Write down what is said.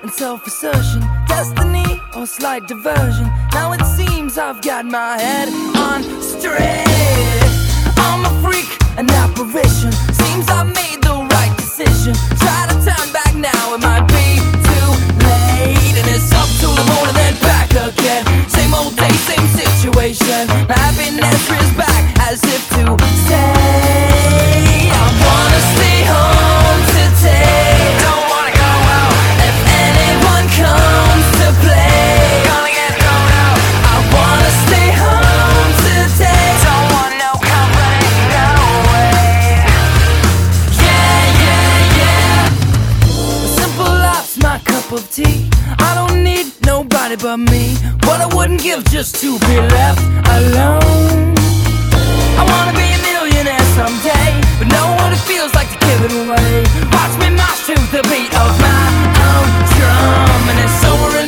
and self-assertion, destiny or slight diversion. Now it seems I've got my head on straight. I'm a freak, an apparition. Seems I've made the right decision. Try to turn back now, it might be too late. And it's up to the moon and then back again. Same old day, same situation. Happiness is back as if to say, I wanna stay home today. Don't wanna go out. If anyone comes to play, gonna get thrown out. I wanna stay home today. Don't want no company, no way. Yeah, yeah, yeah. A simple life's my cup of tea. I don't need nobody but me. What I wouldn't give just to be left alone. I wanna be a millionaire someday, but know what it feels like to give it away. Watch me march to the beat of my own drum, and it's over.